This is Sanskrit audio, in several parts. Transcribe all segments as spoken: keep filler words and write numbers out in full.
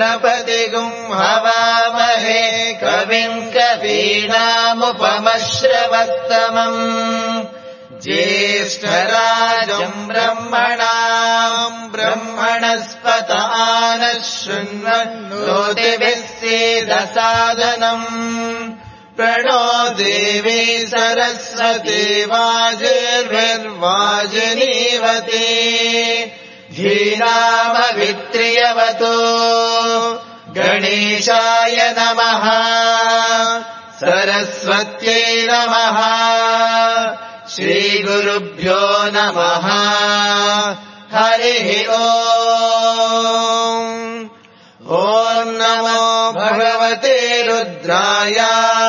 गणपतिगुं हवामहे कविं कवीनामुपमश्रवस्तमम् ज्येष्ठराजम् ब्रह्मणाम् ब्रह्मणस्पत नः शृण्वन्नोतिभिः सीदसादनम् प्रणो देवी सरस्वती वाजिर्भिर्वाजिनीवती धीनामभित्रियवतु गणेशाय नमः सरस्वत्यै नमः श्रीगुरुभ्यो नमः हरिः ओम् ॐ नमो भगवते रुद्राय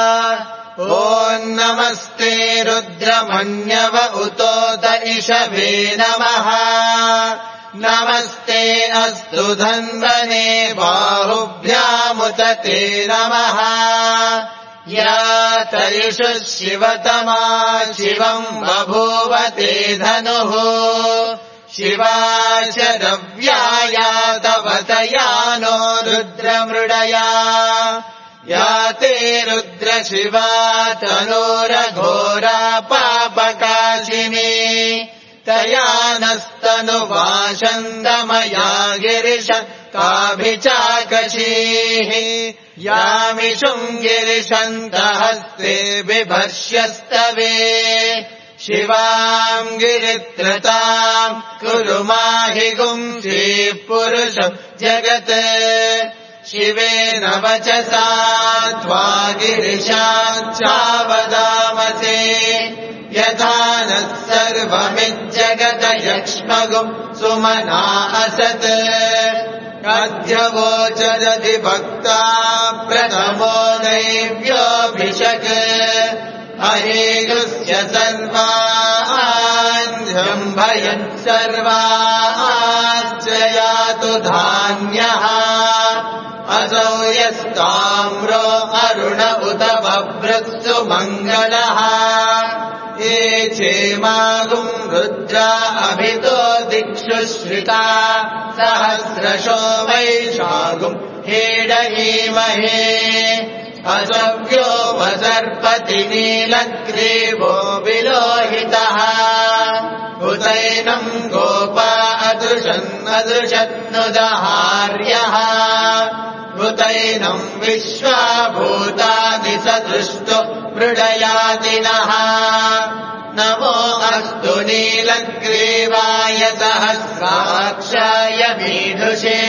ॐ नमस्ते रुद्रमन्यव उतोत इषवे नमः नमस्ते अस्तु धन्वने बाहुभ्यामुत ते नमः या तरिषु शिवतमा शिवम् बभूव ते धनुः शिवा शरव्याया तवतया नो रुद्रमृडया या ते रुद्रशिवा तनोरघोरा पापकाशिनी तया नस्तनुवाशन्दमया गिरिश काभिचाकशीः यामिषुम् गिरिशन्तहस्ते बिभर्ष्यस्तवे शिवाम् गिरित्रताम् कुरु माहि गुंसीः पुरुषम् जगत् शिवेन वचसा त्वा गिरिशाच्चावदामसे यथा नः सर्वमिज्जगत यक्ष्मगुम् सुमना असत् अद्य वोचदधि भक्ता प्रथमो दैव्योऽभिषक् अहेगुस्य सर्वान् भयन् सर्वाश्च यातु धान्यः असौ यस्ताम्रो अरुण उत बभ्रत्सु मङ्गलः ये चेमागुम् रुद्रा अभितो दिक्षु श्रिता सहस्रशो वैशागुम् हेडयीमहे असव्यो वसर्पति नीलग्रीवो विलोहितः उतैनम् गोपा अदृशन्नदृशन्नुदहार्यः उतैनम् विश्वाभूतानि सदृष्टो मृडयातिनः नमो अस्तु नीलग्रीवाय सहस्राक्षाय मीढुषे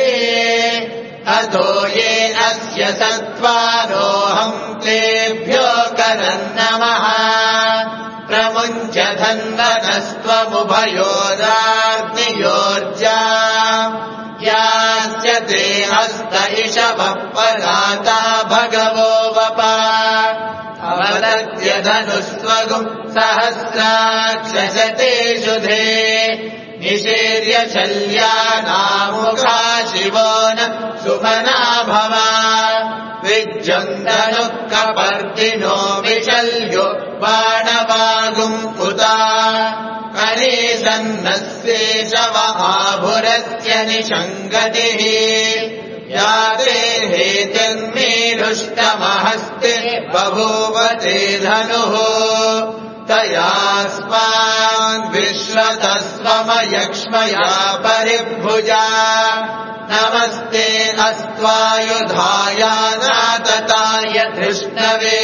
अतो ये अस्य सत्त्वारोऽहम् तेभ्यो करन्नमः प्रमुञ्च धन्वनस्त्वमुभयोराग्नियोर्जा यास्य ते हस्त इषवः पराता भगवो वपा अवदद्य धनुस्वगुम् सहस्राक्षसते शुधे निषेर्य शल्यानामुखा शिवो न सुमना भवा विज्जन्तनुः कपर्दिनो विशल्यो बाणवागुम् पुता अनेसन्नस्येषव आभुरस्य निषङ्गतिः या ते हेतिर्मीढुष्टमहस्ते बभूव ते धनुः तयास्माद्विश्वतस्वमयक्ष्मया परिभुजा नमस्ते अस्त्वायुधायानातताय धृष्णवे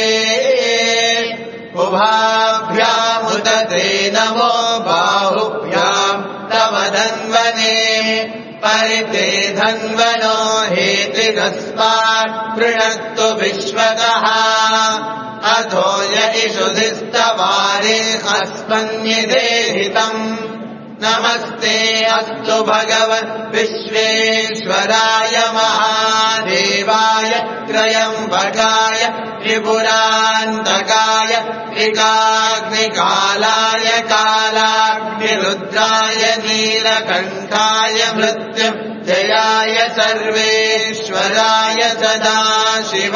उभाभ्यामुत ते नमो बाहुभ्याम् तव धन्वने परिते धन्वनो हेतिरस्मात् पृणक्तु विश्वतः अथो य इषुधिस्तवारे अस्मन्निदेहितम् नमस्ते अस्तु भगवन् विश्वेश्वराय महादेवाय त्रयम्बकाय त्रिपुरान्तकाय त्रिकाग्निकालाय कालाग्निरुद्राय नीलकण्ठाय मृत्युञ्जयाय सर्वेश्वराय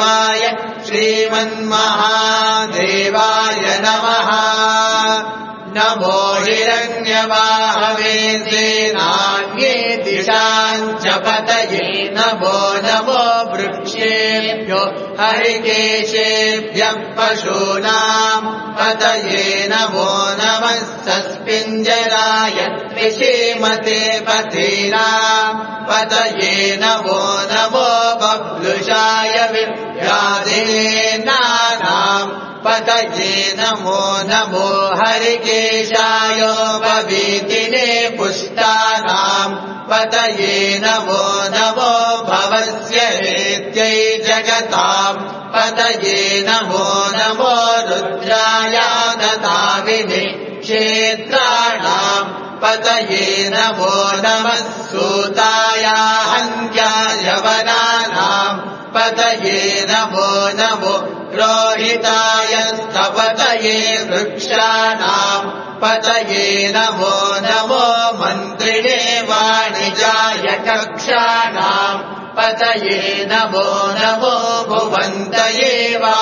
सदाशिवाय श्रीमन्महादेवाय नमः नमो हिरण्यवाहवे सेनान्ये दिशाञ्च पतये नमो नमो वृक्षेभ्यो हरिकेशेभ्यः पशूनाम् पतये नमो नमः सस्पिञ्जराय त्रिशीमते पथीनाम् पतये नमो नमो बभ्लुषाय विव्याधीनानाम् पतये नमो नमो हरिकेशाय भवीतिने पुष्टानाम् पतये नमो नमो भवस्य हेत्यै जगताम् पतये नमो नमो रुद्राय ददाविने क्षेत्राणाम् पतये नमो नमः सूताय हन्त्याय वनानाम् पतये नमो नमो रोहिताय स्तपतये वृक्षाणाम् पतये नमो नमो मन्त्रिणे वाणिजाय कक्षाणाम् पतये नमो नमो भुवन्तये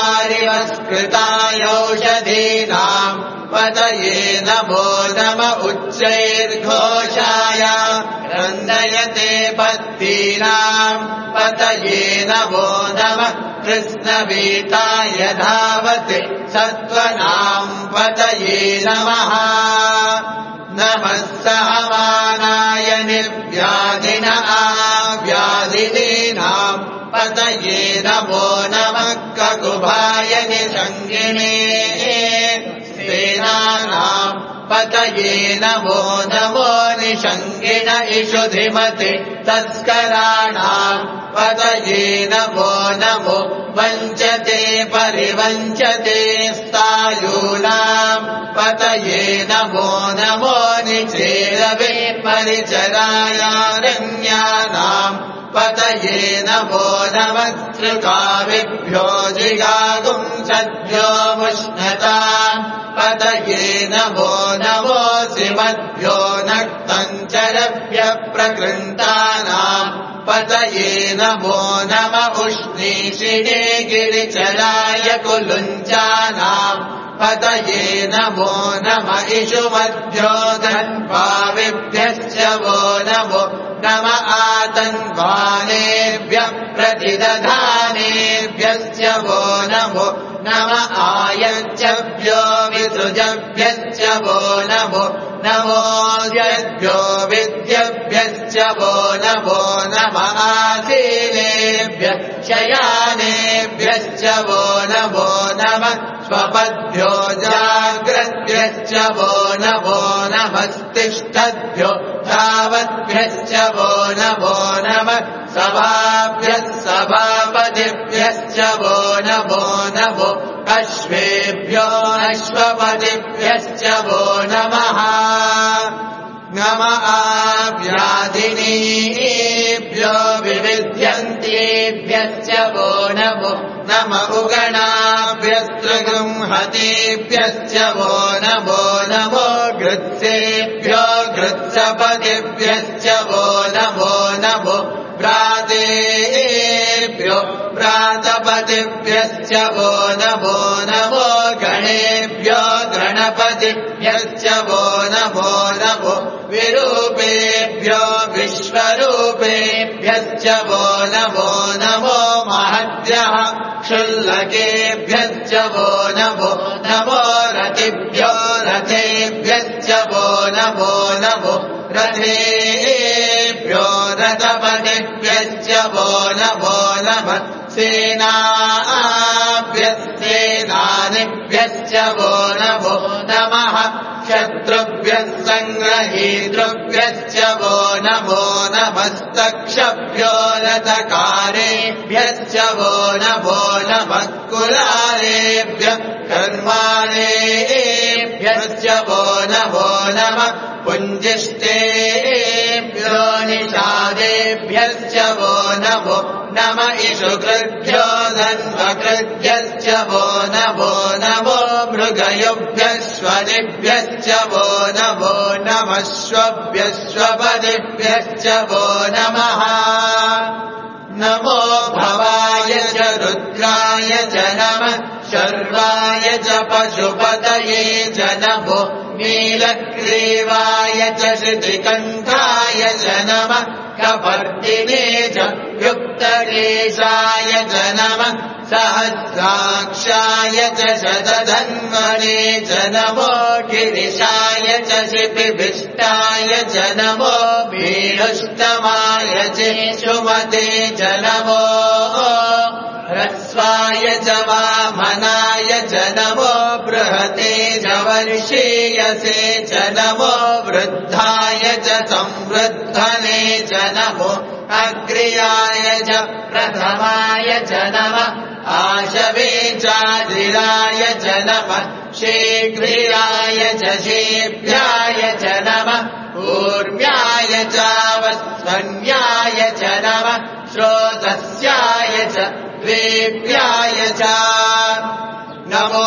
वारिवस्कृतायौषधीनाम् पतये नमो नम उच्चैर्घोषाय रन्दयते पत्तीनाम् पतये नमो नमः कृष्णवीताय धावते सत्त्वनाम् पतये नमः नमः सहमानाय निर्व्याधिन आव्याधिनीनाम् पतये नमो नमः ककुभाय निषङ्गिणे सेनानाम् पतये नमो नमो निषङ्गिण इषुधिमते तस्कराणाम् पतये नमो नमो वञ्चते परिवञ्चते स्थायूनाम् पतये नमो नमो निचेरवे परिचरायारण्यानाम् पतये नमो नमः त्रिकाविभ्यो जिगागुम् सद्भ्यो मुष्णताम् पतये नमो नमो श्रीमद्भ्यो नक्तञ्चरभ्यः प्रकृन्तानाम् पतये नमो नम उष्णीषिणे गिरिचराय कुलुञ्चानाम् पतये नमो नम इषुमद्भ्यो धन्वाविभ्यश्च वो नमो नम आतन्वानेभ्यः प्रतिदधानेभ्यश्च वो नमो नम आयच्छभ्यो विसृजभ्यश्च वो नमो नमोऽद्यभ्यो विद्यभ्यश्च वो नमो नम आसीनेभ्यः शयानेभ्यश्च वो नमो नमः स्वपद्भ्यो जाग्रद्भ्यश्च वो नमो नमस्तिष्ठद्भ्यो धावद्भ्यश्च वो नमो नमः सभाभ्यः सभापतिभ्यश्च वो नमो नमो अश्वेभ्यो अश्वपतिभ्यश्च वो नमः नम आव्याधिनीभ्यो विविध्यन्तेभ्यश्च वो नमो नम उगणाभ्यस्त्रगृंहतेभ्यश्च वो नमो नमो गृत्सेभ्यो गृत्सपतिभ्यश्च वो नमो नमो व्रातेभ्यो व्रातपतिभ्यश्च वो नमो नमो गणेभ्यो गणपतिभ्यश्च वो नमो नमो विरूपेभ्यो विश्वरूपेभ्यश्च वो नमो नमो महद्भ्यः क्षुल्लकेभ्यश्च वो नमो नमो रतिभ्यो रथेभ्यश्च वो नमो नमो रथेभ्यो रथपतिभ्यश्च वो नमो नमः सेनाभ्यस्तेनानिभ्यश्च वो नमो नमः शत्रुभ्यः सङ्ग्रहीतृभ्यश्च वो नमो नमस्तक्षभ्यो रथकारेभ्यश्च वो नमो नमः कुलालेभ्यः कर्माणेभ्यश्च वो नमो नमः पुञ्जिष्टेभ्यो निषादेभ्यश्च वो नमो नम इषुकृभ्यो धन्वकृभ्यश्च वो नमो नमो मृगयुभ्यश्वनिभ्यश्च वो नमो नमश्वभ्यश्वपदिभ्यश्च वो नमः नमो भवाय च रुद्राय च नमः शर्वाय च पशुपतये च नमो नीलग्रीवाय च श्रुतिकण्ठाय च नमः कपर्दिने च युक्तकेशाय च नमः सहस्राक्षाय च शतधन्वने च नमो गिरिशाय च शिपिभिष्टाय च नमो भीरुष्टमाय च सुमते च नमो ह्रस्वाय च वामनाय च नमो बृहते च वर्षीयसे च नमो वृद्धाय च संवृद्धने च नमो अग्र्याय च प्रथमाय च नमः आशवे चादिराय च नमः शीघ्रियाय च शीभ्याय च नमः ऊर्म्याय चावस्वन्याय च नमः श्रोतस्याय च द्वेभ्याय च नमो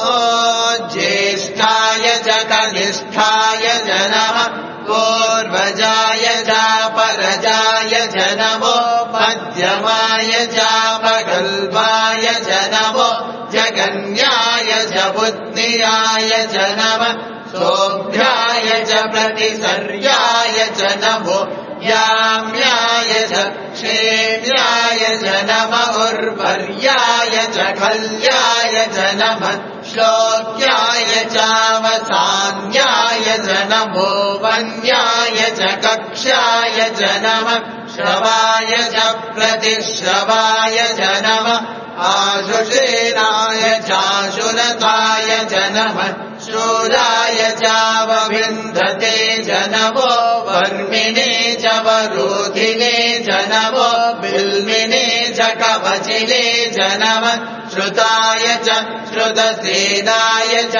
ज्येष्ठाय च कनिष्ठाय च नमः पूर्वजाय च परजाय च नमो मध्यमाय च प्रगल्भाय च नमो जगन्याय च बुद्धियाय च नमः सोऽभ्याय च प्रतिसर्याय च नमो याम्याय च क्षेम्याय च नमः उर्वर्याय च खल्याय च नमः श्लोक्याय चावसान्याय च नमो वन्याय च कक्ष्याय च नमः श्रवाय च प्रतिश्रवाय च नमः आशुषेनाय चाशुनताय च नमः शूराय चावविन्धते च नमो वर्मिणे च वरोधिने च नमो बिल्मिने च कवचिने च नमः श्रुताय च श्रुतसेनाय च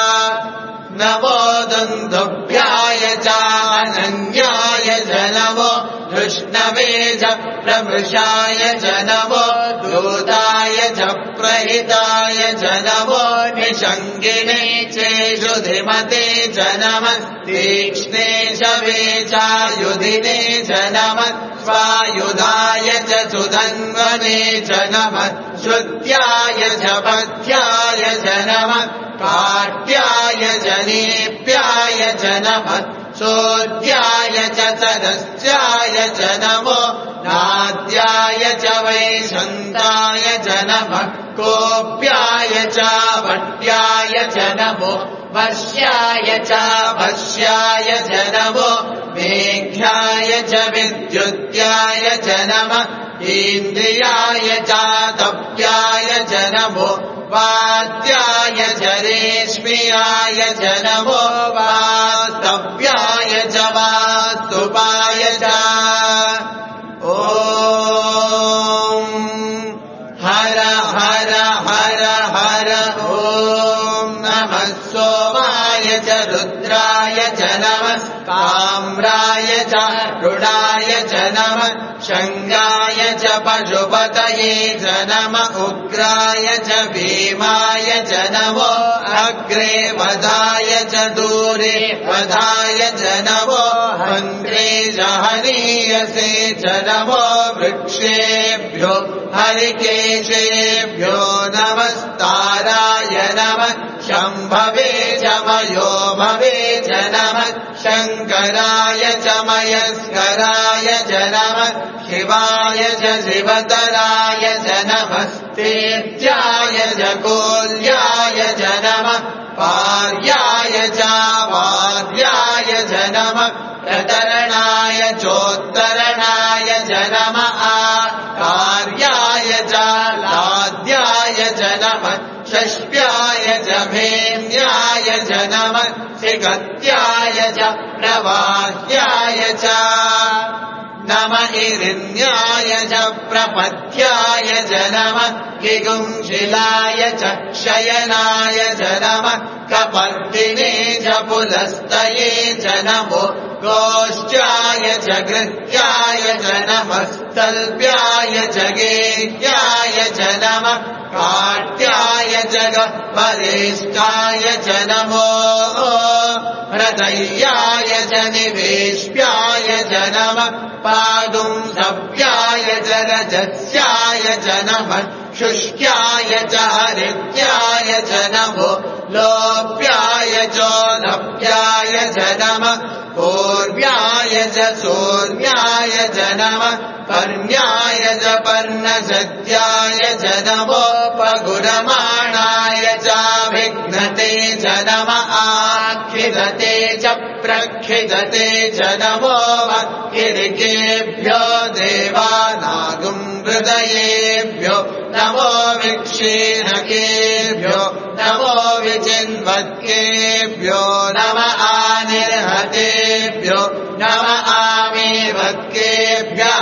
नमो दुन्दुभ्याय चानन्याय च नमो धृष्णवे च प्रमृषाय च नमो दूताय च प्रहिताय च नमो निषङ्गिने चेषु धिमते च नमः तीक्ष्णे शवे चायुधिने च नमः स्वायुधाय च सुधन्वने च नमः श्रुत्याय च पथ्याय च नमः काट्याय च नेप्याय च नमः सोऽध्याय च सरस्याय च नमो नाद्याय च वैशन्ताय च नमः कोऽप्याय च वट्याय च नमो वश्याय च भस्याय च नमो मेघ्याय च विद्युत्याय च नमः इन्द्रियाय च तप्याय च नमो वात्याय च रेश्म्याय च नमो वास्तव्याय च वास्तुपाय च ॐ हर हर हर हर ॐ नमः सोमाय च रुद्राय च नमः ताम्राय च रुडाय च नमः शङ्गाय च पशुपतये च नमः उग्राय च भीमाय च नमो अग्रे वधाय च दूरे वधाय च नमो हन्त्रे च हनीयसे च नमो वृक्षेभ्यो हरिकेशेभ्यो नमस्ताराय नमः शम्भवे च मयो भवे च नमः शङ्कराय च मयस्कराय च नमः शिवाय च शिवतराय च नमः तेज्याय च कोल्याय च नमः पार्याय च वाद्याय च नमः प्रतरणाय चोत्तरणाय च नमः कार्याय च लाद्याय च नमः षष्ट्याय च भेन्द्याय च नमः सिगत्याय च प्रवाह्याय च नमः हिरण्याय च प्रपथ्याय च नमः किगुंशिलाय च शयनाय च नमः कपर्दिने च पुलस्तये च नमो गोष्ठ्याय च कृत्याय च नमः तल्प्याय च गेह्याय च नमः काट्याय च वरिष्ठाय च नमो प्रदय्याय च निवेश्याय च नमः पादुं सव्याय च रजस्याय च नमः शुष्क्याय च हरित्याय च नमो लोप्याय च नव्याय च नमः पूर्व्याय च सोर्म्याय च नमः पर्ण्याय च पर्णसत्याय च नमोपगुणमाणाय चाभिघ्नते च नमः आक्षिधते च प्रक्षिधते च नमो किरिकेभ्यो देवानागुं हृदयेभ्यो नमो विक्षीणकेभ्यो नमो विचिन्वत्केभ्यो नम आनिर्हतेभ्यो नम आमीवत्केभ्यः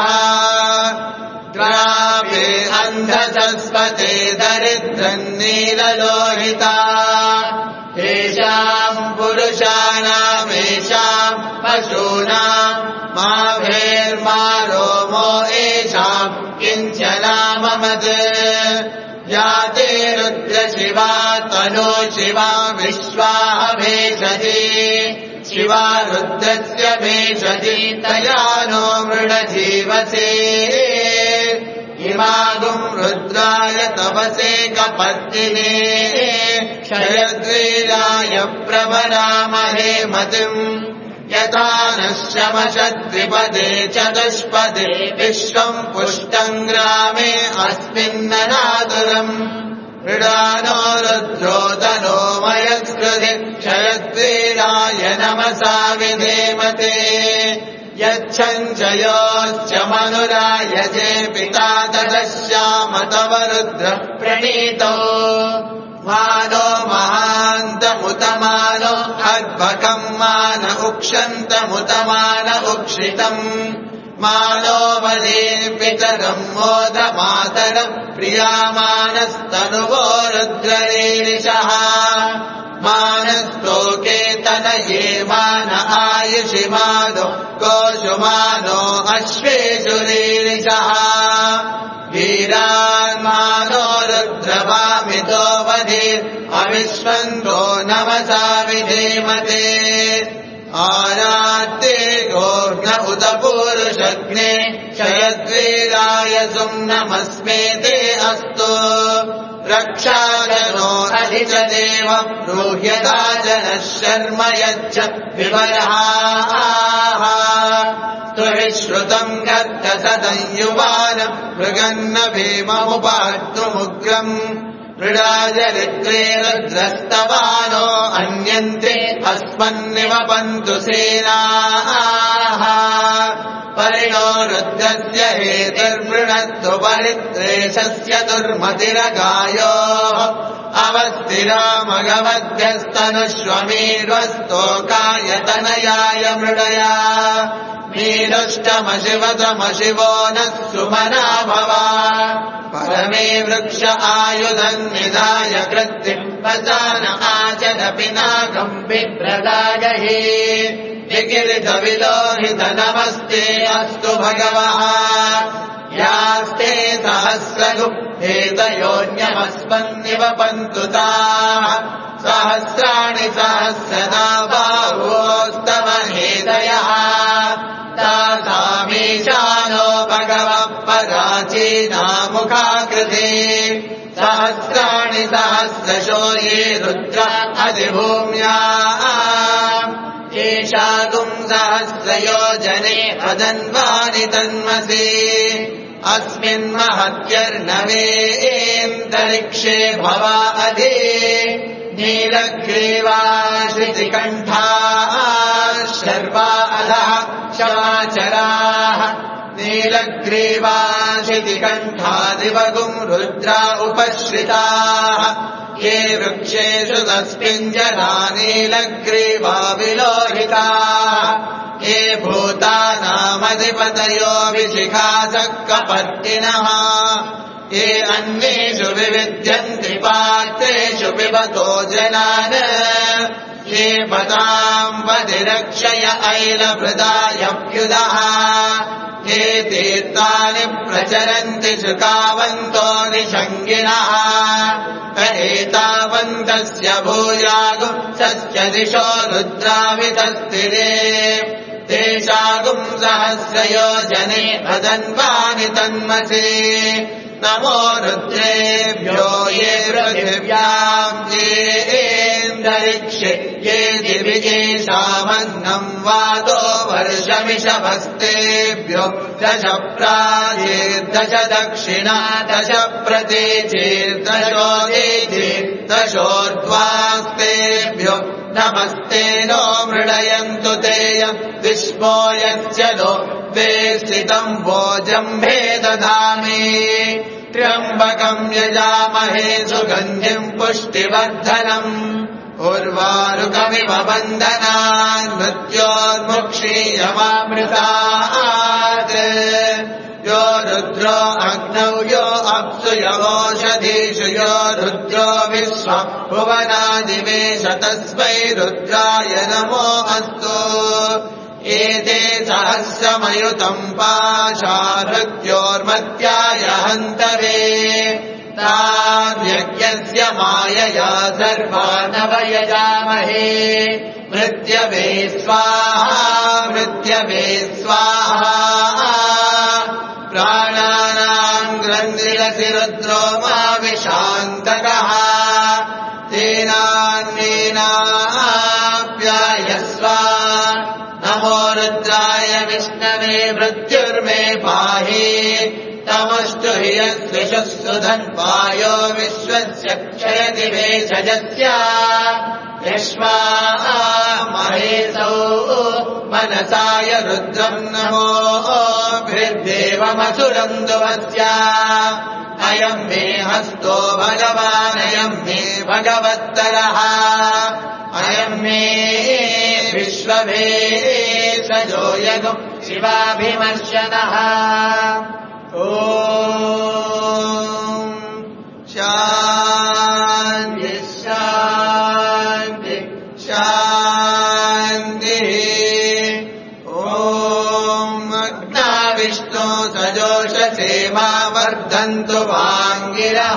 द्रावे अन्धसस्वते दरिद्रन्नीललोहिता येषाम् पुरुषाणामेषाम् पशूनाम् मा भेर्मा रोमो येषाम् किञ्चनाममत् याते रुद्रशिवा तनो शिवा विश्वाः भेषजी शिवा रुद्रस्य भेषजी तया नो मृडजीवसे इमागुम् रुद्राय तपसे कपत्तिने क्षयद्वीराय प्रभरामहे मतिम् यथा नः शमशद्विपदे चतुष्पदे विश्वम् पुष्टम् ग्रामे अस्मिन्ननातुरम् मृडानो रुद्रो तनो मयस्कृति क्षयद्वीराय नमसा विधेमते यच्छञ्चयोश्च मनुरायजे पिता तदश्याम तव रुद्र प्रणीतो मानो महान्तमुतमानो अद्भकम् मान उक्षन्तमुतमान उक्षितम् मानो वदे पितरम् मोदमातरम् प्रियामानस्तनुवो रुद्ररीरिषः मानस्तोके तनये मान आयुषि मानो कोशुमानो अश्वेषु रीरिषः वीरान्मानो रुद्रवामितो वधीर् अविश्वन्तो नमसा विधेमते आरात्ते गोर्न उत पूरुषग्ने क्षयद्वीराय सुम्नमस्मे ते अस्तु रक्षागनो अधि च देव ब्रूह्यता जनः शर्म यच्छ विवरहाः स्तुभिश्रुतम् गर्त सदंयुवानम् मृगन्न भीममुपार्तुमुग्रम् मृडाजरित्रे रुद्रस्तवानो अन्यन्ते अस्मन्निवपन्तु सेनाः परिणो रुद्रस्य हेतिर्मृणस्तु परित्रेषस्य दुर्मतिरगायोः अवस्थिरामगवद्भ्यस्तनुष्वमीर्वस्तोकायतनयाय मृडया मीनुष्टमशिवतमशिवो नः सुमना भवा परमे वृक्ष आयुधम् निधाय कृत्तिम् वसान आचदपि नागम् विप्रदागहि विकिरितविलोहित नमस्ते अस्तु भगवः यास्ते सहस्रगु हेतयोऽन्यमस्मन्निवपन्तु ताः सहस्राणि सहस्रदा बाहोस्तव हेतयः तासामीशानो भगवः पराचीनामुखाकृते सहस्राणि सहस्रशो ये रुद्र अधिभूम्या येषागुम् सहस्रयोजने अदन्वानि तन्मसि अस्मिन्महत्यर्नवेऽन्तरिक्षे भवा अधि नीलग्रीवा श्रुतिकण्ठाः शर्वा अधः शवाचराः नीलग्रीवा श्रुतिकण्ठादिवगुम् रुद्रा उपश्रिताः ये वृक्षेषु तस्मिञ्जना नीलग्रीवा विलोहिताः ये भूतानामधिपतयो विशिखासः कपर्दिनः ये अन्येषु विविध्यन्ति पात्रेषु पिबतो जनान् पताम् पतिरक्षय ऐलभृदायभ्युदः ये तीर्थानि प्रचरन्ति शुकावन्तो निषङ्गिणः एतावन्तस्य भूयागुम् सस्य दिशो रुद्रावितस्तिरे तेषागुम् सहस्रयोजने अदन्वानि तन्मसे नमो रुद्रेभ्यो ये पृथिव्याम् येऽन्तरिक्षे ये दिविजेषामन्नम् वादो वर्षमिषभस्तेभ्यो दश प्राचेर्दश दक्षिणा दश प्रतीचेर्दशोदीचेर्दशोर्ध्वास्तेभ्यो नमस्ते नो मृडयन्तु तेयम् विश्वो यस्य नो वे स्थितम् भोजम्भे दधामि त्र्यम्बकम् यजामहे सुगन्धिम् पुष्टिवर्धनम् उर्वारुकमिव बन्धनान् मृत्योर्मुक्षीयमामृतात् यो रुद्रो अग्नौ यो अप्सु यवोषधीषु यो रुद्रो विश्वम् भुवनादिवेश तस्मै रुद्राय नमो अस्तु एते सहस्रमयुतम् पाशाभृत्योर्मत्याय हन्तवे ताव्यज्ञस्य मायया सर्वानवयजामहे मृत्यवे स्वाहा मृत्यवे स्वाहा प्राणानाम् ग्रन्थिरसि रुद्रो मा विशान्तकः तेनान्येनाप्यायस्व नमो रुद्राय विष्णवे मृत्युर्मे पाहि तमस्तु हि यस्विषुः धन्वायो विश्वस्य क्षयति वेषजस्य यश्वा महेशौ मनसाय रुद्रम् नमो भिर्देवमसुरम् दुवस्य अयम् मे हस्तो भगवानयम् मे भगवत्तरः अयम् मे विश्वभेषजो यगुम् शिवाभिमर्शनः ॐ शान्ति शान्ति शान्तिः ॐ अग्नाविष्णो सजोषसे मा वर्धन्तु वाङ्गिरः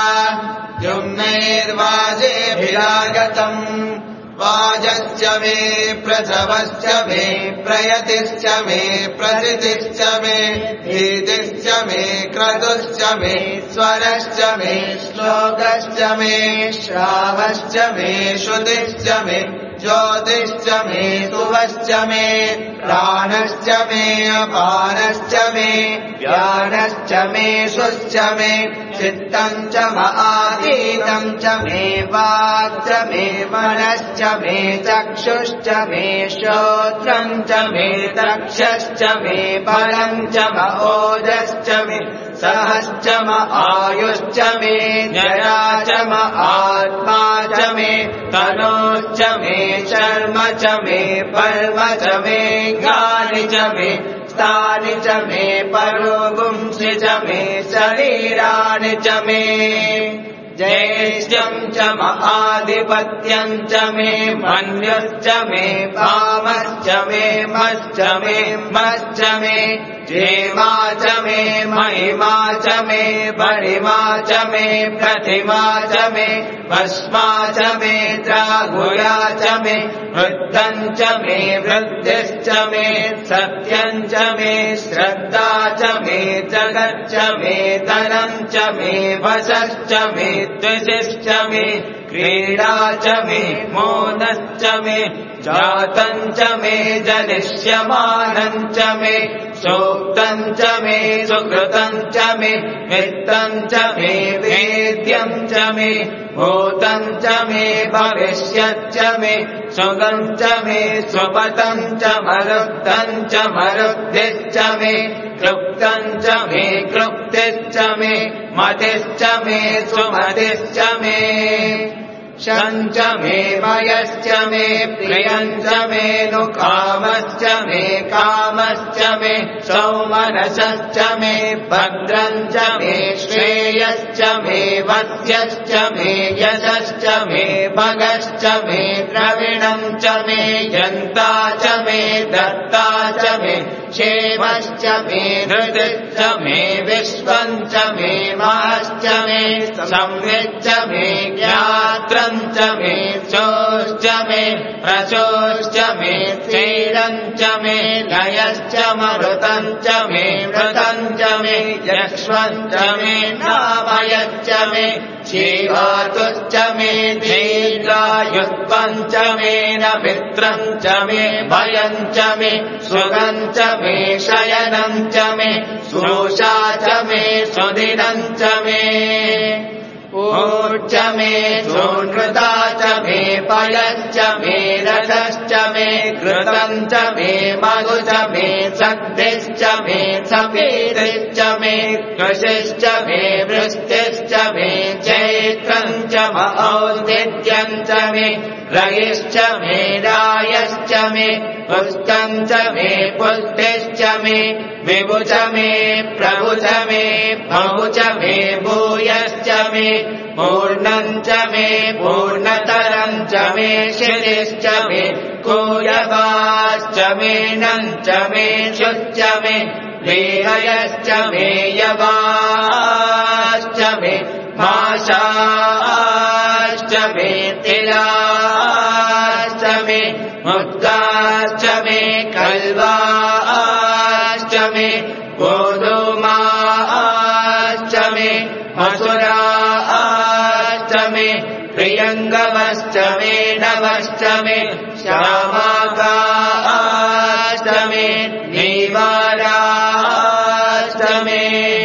युम्नैर्वाजेभिरागतम् वाजश्च मे प्रसवश्च मे प्रयतिश्च मे प्रहृतिश्च मे भीतिश्च मे क्रतुश्च मे स्वरश्च मे श्लोकश्च मे श्रावश्च मे श्रुतिश्च मे ज्योतिश्च मे तुवश्च मे प्राणश्च मे अपानश्च मे व्यानश्च मे सुश्च मे चित्तम् च महातीतम् च मे वाक् मे मनश्च मे चक्षुश्च मे श्रोत्रम् च मे दक्षश्च मे बलम् च महोजश्च मे सहश्च म आयुश्च मे जरा च म आत्मा च मे तनोश्च मे शर्म च मे पर्व च मे गानि च मे स्थानि च मे परोगुंसि च मे शरीराणि च मे ज्येष्ठ्यम् च महाधिपत्यम् च मे मन्युश्च मे कामश्च मे मश्च मे मश्च मे जेमा च मे महिमा च मे परिमा च मे प्रतिमा च मे भस्मा च मे त्रागुया च मे वृद्धम् च मे वृद्धिश्च मे सत्यम् च मे श्रद्धा च मे जगच्च मे धनम् च मे वशश्च मे द्विषश्च मे क्रीडा च मे मोदश्च मे जातम् च मे जनिष्यमानम् च मे सूक्तम् च मे सुकृतम् च मे मित्रम् च मे वेद्यम् च मे भूतम् च मे भविष्यच्च मे सुगम् च मे सुपतम् च मरुद्धम् च मरुद्धिश्च मे क्लुप्तम् च मे क्लुप्तिश्च मे मतिश्च मे सुमतिश्च मे शम् च मे मयश्च मे प्रियम् च मे नु कामश्च मे कामश्च मे सौमनसश्च मे भद्रम् च मे श्रेय तेजश्च मे वस्यश्च मे यशश्च मे भगश्च मे द्रविणम् च मे यन्ता च मे दत्ता च मे क्षेमश्च मे धृतिश्च मे विश्वम् च मे महश्च मे संविच्च मे ज्ञात्रम् च मे चोश्च मे प्रचोश्च मे चैरम् च मे लयश्च मरुतम् च मे मृतम् च मे यक्ष्मम् च मे नामयश्च मे जीवातुश्च मे दीर्घायुत्वम् च मे न मित्रम् च मे भयम् च मे सुखम् च मे शयनम् च मे सुषा च मे सुदिनम् च मे ऊर्च मे सोनृता च मे पयश्च मे रथश्च मे कृतम् च मे मधु च मे शक्तिश्च मे सपीतिश्च मे कृषिश्च मे वृष्टिश्च मे चैत्रम् च औदित्यम् च मे रयिश्च मे रायश्च मे पुष्टम् च मे पुष्टिश्च मे विभु च मे प्रभु च मे बहु च मे भूयश्च मे पूर्णम् च मे पूर्णतरम् च मे शिरिश्च मे कूयवाश्च मे नम् च मे शुच्च मे लेहयश्च मे यवाश्च मे माशाश्च मे तिलाश्च मे मुद्गाश्च मे कल्वाश्च मे गोधूमाश्च मे मसुराश्च मे प्रियङ्गवश्च मे नवश्च मे श्यामाकाश्च मे नीवाराश्च मे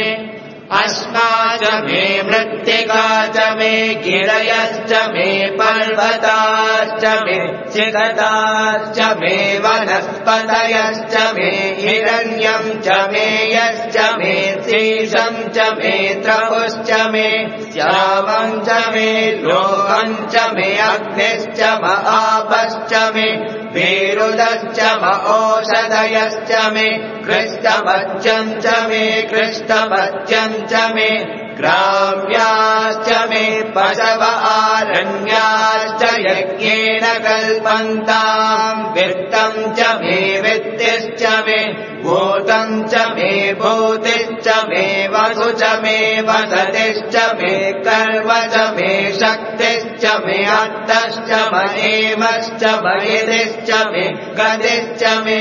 अश्मा च मे मृत्तिका च मे गिरयश्च मे पर्वताश्च मे शिखताश्च मे वनस्पतयश्च मे हिरण्यम् च मे यश्च मे शेषम् च मे त्रपुश्च मे श्यामम् च मे लोहम् च मे अग्निश्च महापश्च मे वेरुदश्च औषधयश्च मे कृष्णभज्यम् च मे कृष्णभज्यम् च मे ग्राम्याश्च मे पशव आरण्याश्च यज्ञेन कल्पन्ताम् वित्तम् च मे वित्तिश्च मे भूतम् च मे भूतिश्च मे वसु च मे वसतिश्च मे कर्म च मे शक्तिश्च मे अर्थश्च महेमश्च महितिश्च मे गतिश्च मे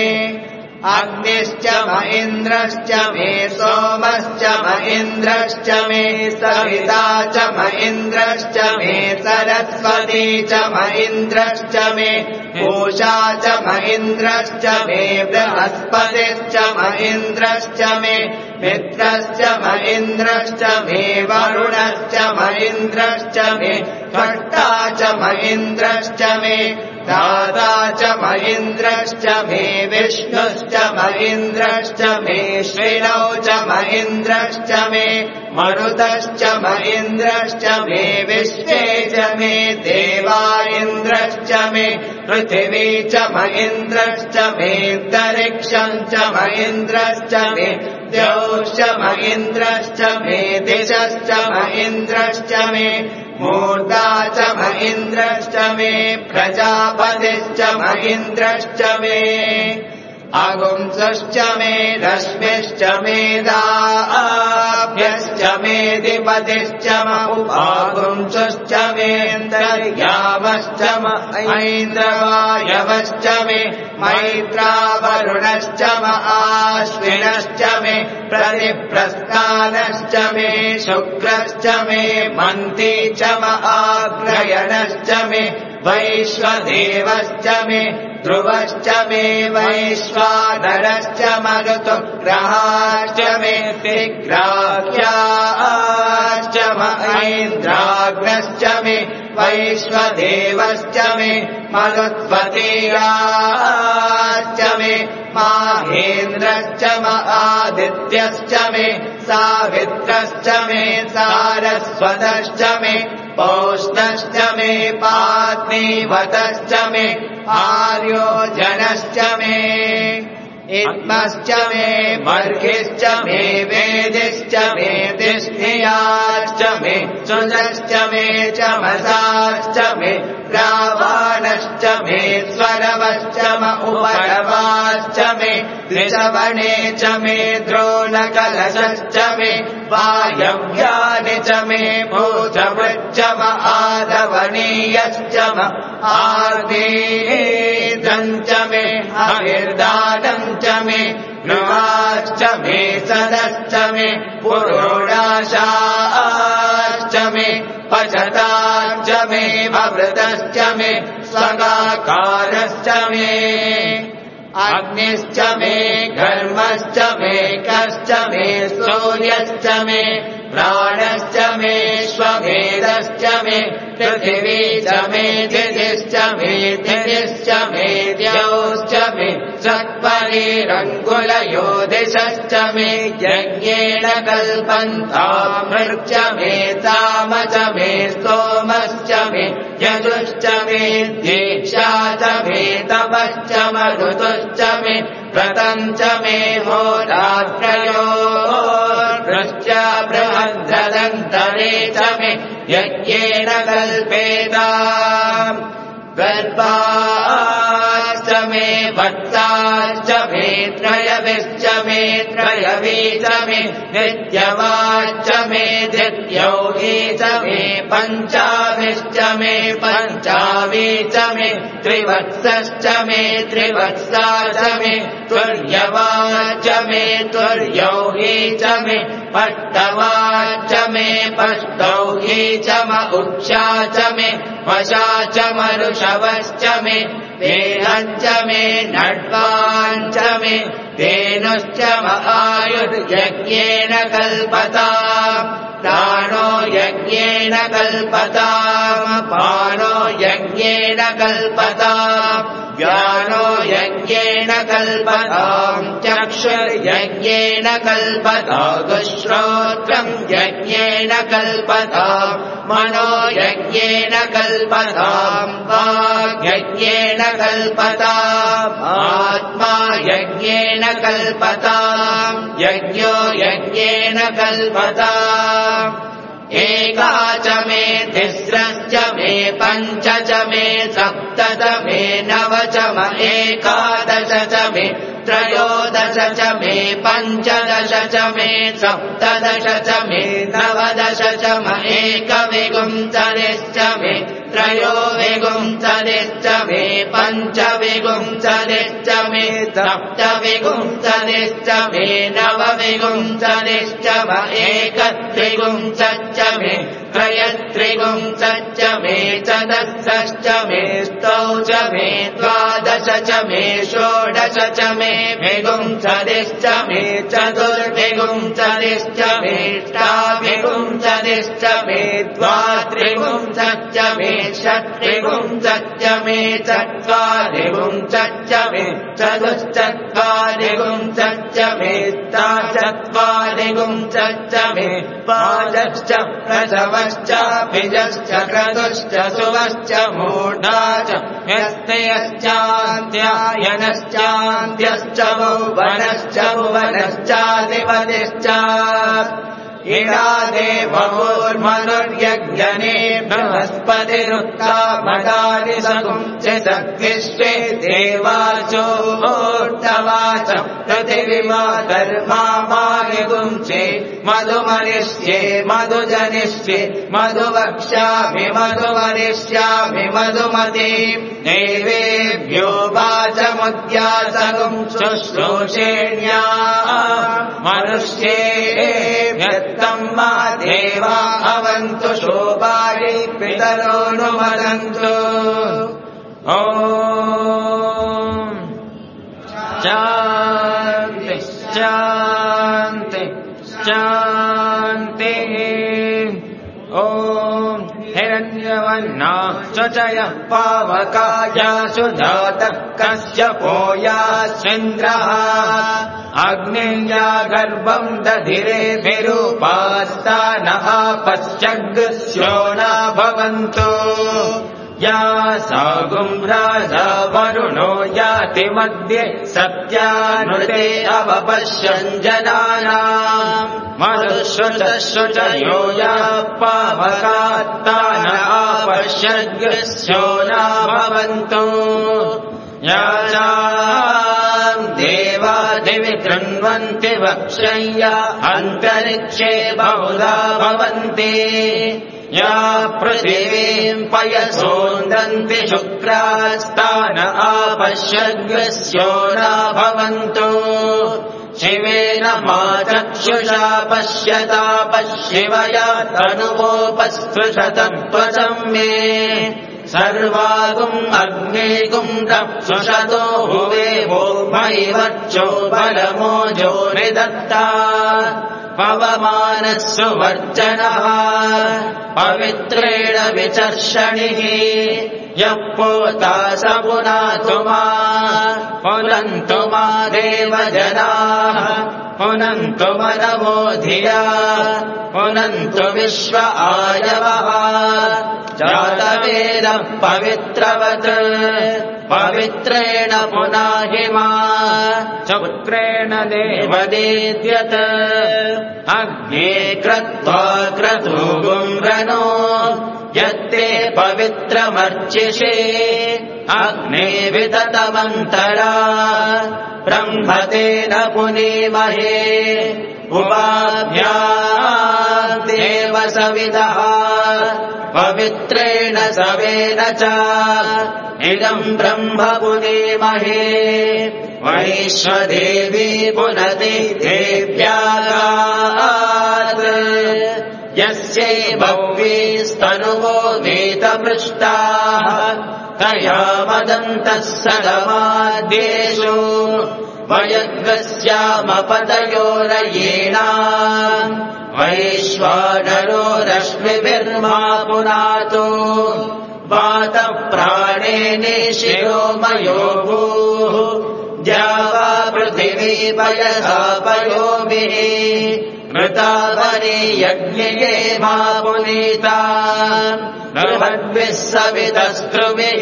अग्निश्च महेन्द्रश्च मे सोमश्च महेन्द्रश्च मे सविता च महेन्द्रश्च मे सरस्वती च महेन्द्रश्च मे पूषा च महेन्द्रश्च मे बृहस्पतिश्च महेन्द्रश्च मे मित्रश्च महेन्द्रश्च मे वरुणश्च महेन्द्रश्च मे कर्ता च महेन्द्रश्च मे दाता च महेन्द्रश्च मे विष्णुश्च महेन्द्रश्च मे श्रीणौ च महेन्द्रश्च मे मरुतश्च महेन्द्रश्च मे विश्वे च मे देवा इन्द्रश्च मे पृथिवी च महेन्द्रश्च मे अन्तरिक्षम् च महेन्द्रश्च मे द्यौश्च महेन्द्रश्च मे दिशश्च महेन्द्रश्च मे मूर्धा च महेन्द्रश्च मे प्रजापतिश्च महेन्द्रश्च मे अगुंसश्च मे रश्मिश्च मे दाभ्यश्च मे दिपतिश्च उपागुंसश्च मेऽन्तर्यामश्च ऐन्द्रवायवश्च मे मैत्रावरुणश्च आश्विनश्च मे प्रतिप्रस्थानश्च मे शुक्रश्च मे मन्ती च आग्रयणश्च मे वैश्वदेवश्च मे ध्रुवश्च मे वैश्वानरश्च मरुतुग्रहाश्च मे तिग्राह्याश्च ऐन्द्राग्नश्च मे वैश्वदेवश्च मे मरुत्वतीयाश्च मे माहेन्द्रश्च आदित्यश्च मे सावित्रश्च मे सारस्वतश्च मे पौष्णश्च मे पात्नीवतश्च मे आर्योजनश्च मे इत्मश्च मे वर्गिश्च मे वेदिश्च मे दिष्णियाश्च मे सुजश्च मे चमसाश्च मे रावाणश्च मे स्वरवश्च म उपरवाश्च मे ऋषवणे च मे द्रोणकलशश्च मे वायव्यानि च मे भूतवृच्च म आदवनीयश्च म आर्देदं च मे हविर्दानं च मे नृहाश्च मे सदश्च मे पुरोडाशाश्च मे पचताश्च मे भवृतश्च मे स्वगाकारश्च मे अग्निश्च मे घर्मश्च मे कश्च मे सूर्यश्च मे प्राणश्च मे स्वमेधश्च मे पृथिवी च मे दिदिश्च मे दिदिश्च मे द्यौश्च मे सत्परिरङ्गुलयो दिशश्च मे यज्ञेन कल्पन्तामृच्च मे ताम च मे सोमश्च मे यजुश्च मे दीक्षा च मे तपश्च मरुतुश्च मे व्रतं च मे होरात्रयो वृश्च बृहद्रदन्तरे च मे यज्ञेन कल्पेताम् गर्भाश्च मे वत्साश्च मे त्रयविश्च मे त्रयवी च मे नित्यवाच्च मे दित्यौही च मे पञ्चाभिश्च मे पञ्चावी च मे त्रिवत्सश्च मे त्रिवत्सा च मे तुर्यवाच्च मे तुर्यौही च मे पट्टवाच्च मे पष्टौही च म उक्षा च मे वशा च मरुषवश्च मे वेदश्च मे नड्वाञ्च मे धेनुश्च म आयुर्यज्ञेन कल्पताम् प्राणो यज्ञेन कल्पताम् पाणो यज्ञेन कल्पताम् व्यानो यज्ञेन कल्पताम् चक्षुर्यज्ञेन कल्पताम् श्रोत्रम् यज्ञेन कल्पताम् मनो यज्ञेन कल्पताम् वाक् यज्ञेन कल्पताम् आत्मा यज्ञेन कल्पताम् यज्ञो यज्ञेन कल्पताम् एका च मे तिस्रश्च मे पञ्च च मे सप्त च मे नव च म एकादश च मे त्रयोदश च मे पञ्चदश च मे सप्तदश च मे नवदश च म एकविंशतिश्च मे त्रयोविंशतिश्च मे पञ्चविंशतिश्च मे सप्तविंशतिश्च मे नवविंशतिश्च म एकत्रिंशच्च मे त्रयत्रिंशच्च मे चतुर्दशश्च मे स्तौ च मे द्वादश च मे षोडश च मे विंशतिश्च मे चतुर्विंशतिश्च मे अष्टाविंशतिश्च मे द्वात्रिंशच्च मे षट्त्रिंशच्च मे चत्वारिंशच्च मे चतुश्चत्वारिंशच्च मे चत्वारिंशच्च मे पादश्च प्रसवश्च बीजश्च क्रतुश्च सुवश्च मूढा च यस्तेयश्चान्त्यायनश्चान्त्यश्च भुवनश्च भुवनश्चाधिपतिश्च इडा देवोर्मनुर्यज्ञने बृहस्पतिरुत्तामदानि सकुंसितग्विश्वे देवासो ऊर्ध्ववाच पृथिवीमा धर्मा मानिगुंसे मधुमनिष्ये मधुजनिष्ये मधुवक्ष्यामि मधुमनिष्यामि मधुमती देवेभ्यो वाचमुद्यासगुं शुश्रूषेण्या मनुष्येभ्यः तम्मा देवा अवन्तु शोभायै पितरोऽनुमदन्तु ॐ शान्ति शान्ति शान्तिः ॐ हिरण्यवर्णा शुचयः पावकायासु जातः कश्यपो यास्विन्द्रः अग्निया गर्भं दधिरे विरूपास्ता नः पश्चग्स्यो न भवन्तु या सागुं राजा वरुणो याति मध्ये सत्यानुते अवपश्यन् जनानाम् मधुश्रुतश्रुतयो या पावकात्तान आपश्यद्यस्यो न भवन्तु याचाम् देवा दिवि कृण्वन्ति वक्ष्यया अन्तरिक्षे बहुधा भवन्ति या पृथिवीम् पयसोन्दन्ति शुक्रास्तान आपश्यद्यस्यो न भवन्तु शिवेन मा चक्षुषा पश्यता पश्यवया तनुवोपस्पृशतम् त्वचम् मे सर्वागुम् अग्नेगुम् रप्सुषतो हुवे वो मयि वक्षो बलमोजो निदत्ता पवमानः सुवर्चनः पवित्रेण विचर्षणिः यः पोता स पुनातु मा पुनन्तु मा देवजनाः पुनन्तु मनवो धिया पुनन्तु विश्व आयवः जातवेदः पवित्रवत् पवित्रेण पुनाहि मा चपुत्रेण देवदेद्यत् अग्ने क्रत्वा क्रतुगुम् रनो यत्ते पवित्रमर्चिषे अग्ने विततमन्तरा ब्रह्मतेन पुनीमहे उपाभ्याम् देव सविदः पवित्रेण सवेन च इदम् ब्रह्म पुनीमहे वैश्वदेवी पुनति देव्यागात् यस्यै भव्यस्तनुवो वेतपृष्टाः तया वदन्तः सदमाद्येषु वयद्वस्यामपतयोरयेणा वैश्वानरो रश्मिभिर्मा पुनातो वातः प्राणेने शिरोमयो भूः द्यावा पृथिवी पयसा पयोभिः मृतावने यज्ञये मा पुनीता बृहद्भिः सवितस्त्रुभिः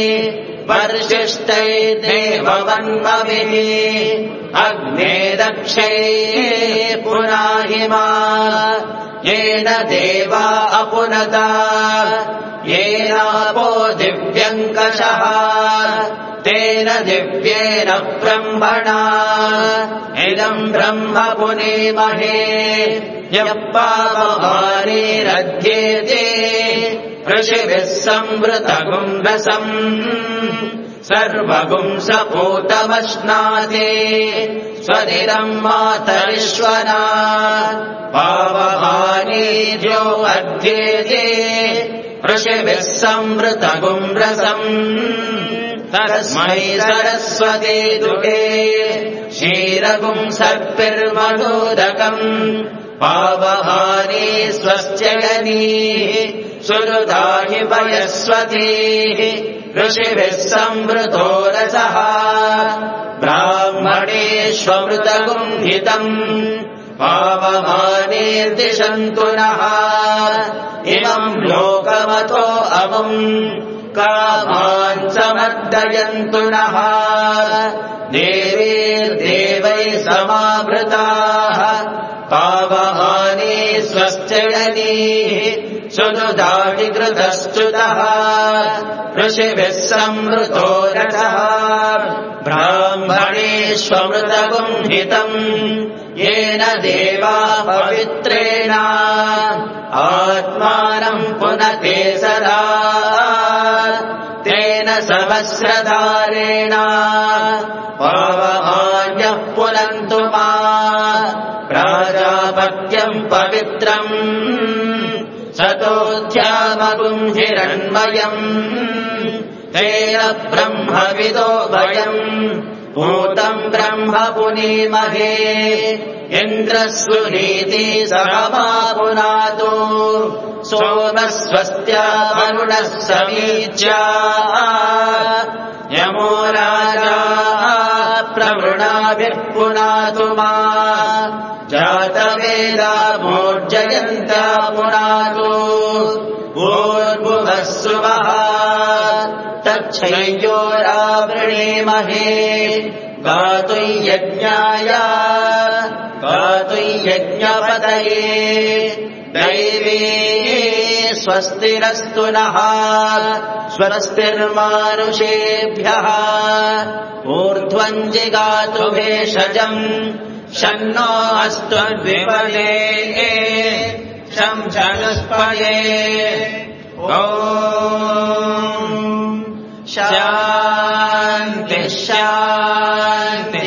वर्षिष्ठैर्देववन्मभिः अग्ने दक्षैः पुनाहि मा येन देवा अपुनता येनापो दिव्यङ्कषः तेन दिव्येन ब्रह्मणा इदम् ब्रह्म पुनीमहे यः पावमानेरध्येते ऋषिभिः संवृतगुम् रसम् सर्वगुम् सपूतमश्नाते स्वधिरम् मातरिश्वना पावमानेर्यो अध्येते ऋषिभिः संवृतगुम् रसम् तस्मै सरस्वती दुहे क्षीरगुम् सर्पिर्मधुदकम् पावहानी स्वस्त्यगनीः सुहृदाहि पयस्वतीः ऋषिभिः संवृतो रसः ब्राह्मणेष्वमृतगुम् हितम् पावमानेर्दिशन्तु नः इमम् लोकमतो अमुम् कामान् समर्दयन्तु नः देवीर्देवैः समावृताः पावमाने स्वश्चयनीः सुनुदानि कृतश्च्युतः ऋषिभिः संवृतो रसः ब्राह्मणेष्वमृतगुम् हितम् येन देवा पवित्रेण आत्मानम् पुनते सदा तेन सहस्रधारेण पावमान्यः पुनन्तु मा प्राजापत्यम् पवित्रम् सतोऽध्यामगुम् हिरण्मयम् तेन ब्रह्मविदो वयम् भूतम् ब्रह्म पुनीमहे इन्द्रस्वनीति सहमा पुनातो सोमस्वस्त्या वरुणः समीच्या यमो राजा प्रवृणाभिः पुनातु मा जातवेदा मोर्जयन्ता पुनातो भूर्भुवः सुवः तच्छयोरावृणीमहे गातु यज्ञाय गातु यज्ञपतये दैवी स्वस्तिरस्तु नः स्वस्तिर्मानुषेभ्यः ऊर्ध्वं जिगातु भेषजम् शन्नो अस्तु द्विपदे शं चतुष्पदे ॐ शान्ति शान्ति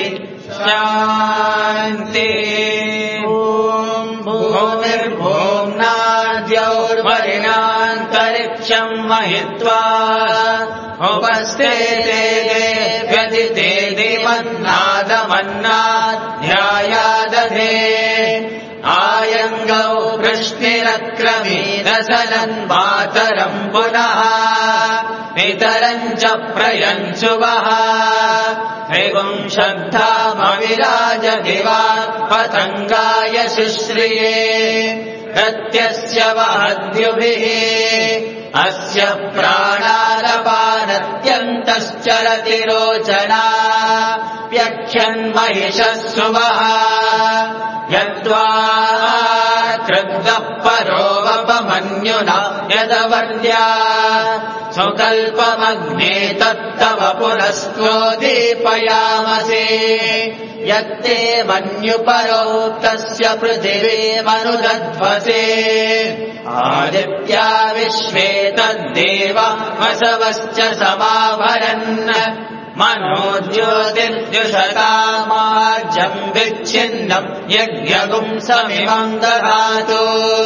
शान्ति भूमिर्भूम्नाद्यौर्वरिणान्तरिक्षं महित्वा उपस्थिते व्यदिते दिवन्नादमन्नाध्यायादधे आयङ्गौ वृष्टिरक्रमीदसलन् मातरम् पुनः पितरम् च प्रयञ्चुवः एवं श्रद्धामविराजदिवा पतङ्गाय शुश्रिये प्रत्यस्य वहद्युभिः अस्य प्राणालपानत्यन्तश्चरति रोचना व्यख्यन्महिषः सुवः यद्वा कृद्दः परोवपमन्युना यदवर्या सुकल्पमग्ने तत्तव पुनस्त्वोदीपयामसे यत्ते मन्युपरो तस्य पृथिवीमनुदध्वसे आदित्या विश्वे तद्देव वसवश्च समाभरन् मनोज्योतिर्जुषतामार्जम् विच्छिन्नम् यज्ञगुंसमिमम् दधातु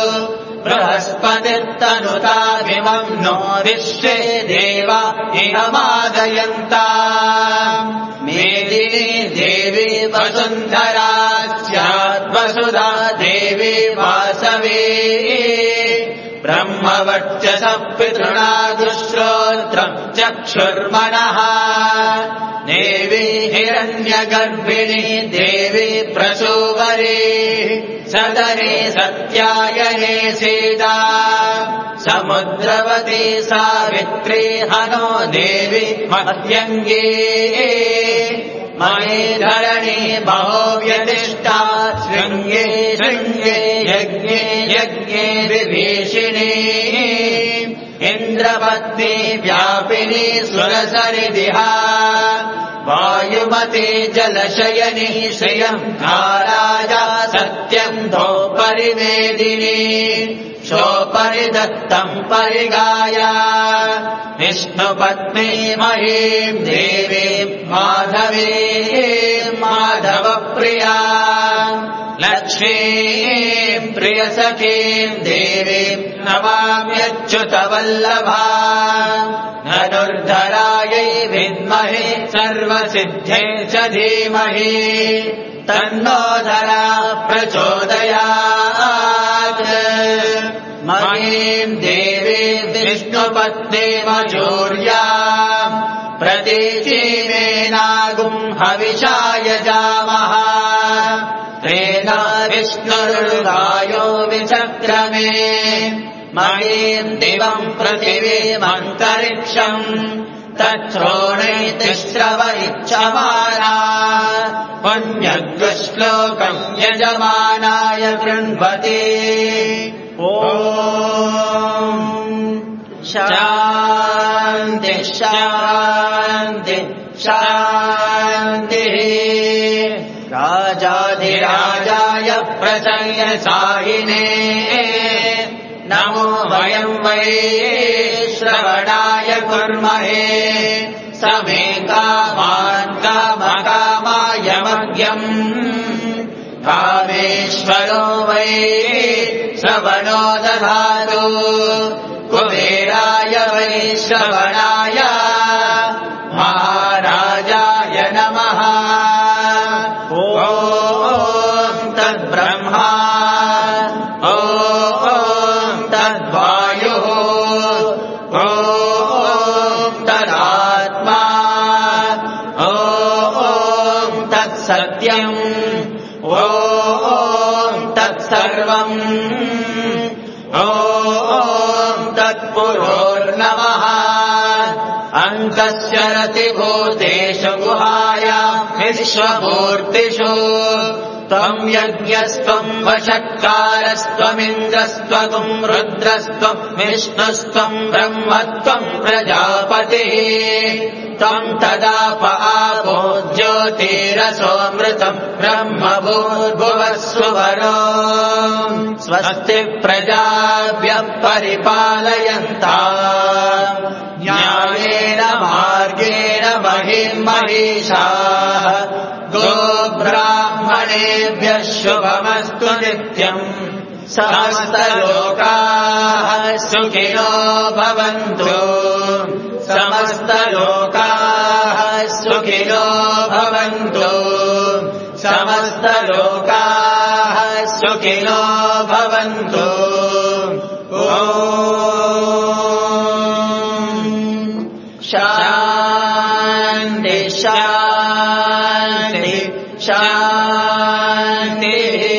बृहस्पतिर्तनुतामिमम् नो विश्वे देवा इहमादयन्ता मेदिनी देवी वसुन्धरा स्याद्वसुधा देवी वासवी ब्रह्मवर्चसः पितृणा दुश्रोत्रम् चक्षुर्मनः देवी हिरण्यगर्भिणी देवी प्रसूवरी सदने सत्यायने सीता समुद्रवती सावित्री हनो देवी मध्यङ्गी मयि धरणी महो व्यतिष्ठा शृङ्गे शृङ्गे यज्ञे यज्ञे विभीषिणी इन्द्रपत्नी व्यापिनी सुरसरिदिहा वायुमती जलशयनी श्रियम् धाराजा सत्यम् धोपरिवेदिनी शोपरिदत्तम् परिगाया विष्णुपत्नी महीम् देवीम् माधवीम् माधवप्रिया लक्ष्मीम् प्रियसखीम् देवीम् नमाम्यच्युतवल्लभा धनुर्धरायै विद्महे सर्वसिद्धे च धीमहि तन्नो धरा प्रचोदयात् महीम् देवीम् विष्णुपत्नीमजूर्या प्रतीचीमेनागुम् हविषाय जामः तेन विष्णुर्गायो विचक्रमे महीम् दिवम् पृथिवीमन्तरिक्षम् तच्छ्रोणैतिश्रव इच्छमाना पुण्यग्श्लोकम् यजमानाय कृण्वति ॐ शान्ति शान्ति शान्तिः राजाधिराजाय प्रचयसायिने नमो वयम् वै श्रवणाय कुर्महे समे कामान् कामकामाय मह्यम् कामेश्वरो वै श्रवणो दधातु कुबेराय वै श्रवणाय महाराजाय नमः ॐ तद्ब्रह्मा ॐ तद्वायुः ॐ तदात्मा ॐ तत्सत्यम् ॐ तत्सर्वम् ॐ तत्पुरोर्नमः सङ्कस्यरति भूतेषु गुहायाम् विश्वमूर्तिषु त्वम् यज्ञस्त्वम् वषट्कारस्त्वमिन्द्रस्त्वम् रुद्रस्त्वम् विष्णुस्त्वम् ब्रह्मत्वम् प्रजापतिः त्वम् तदाप आपो ज्योतिरसोऽमृतम् ब्रह्म भूर्भुवः स्वरो स्वस्ति प्रजाभ्यः परिपालयन्ताम् न्यायेन मार्गेण महिम् महिषाः गोब्राह्मणेभ्यः शुभमस्तु नित्यम् समस्तलोकाः सुखिनो भवन्तु समस्तलोकाः सुखिनो भवन्तु समस्तलोकाः सुखिनो भवन्तु ॐ शान्ति शान्ति शान्तिः